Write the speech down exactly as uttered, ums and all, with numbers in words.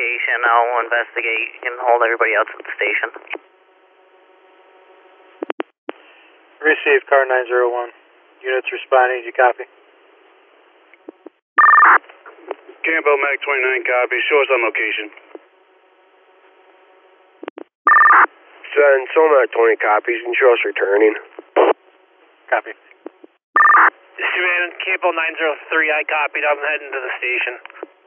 location. I'll investigate and hold everybody else at the station. Received, car nine zero one. Units responding, do you copy? Campbell, Mac twenty-nine, copy. Show us on location. Sun, Somac twenty copies, and show us returning. Copy. Savannah, Campbell nine zero three, I copied. I'm heading to the station.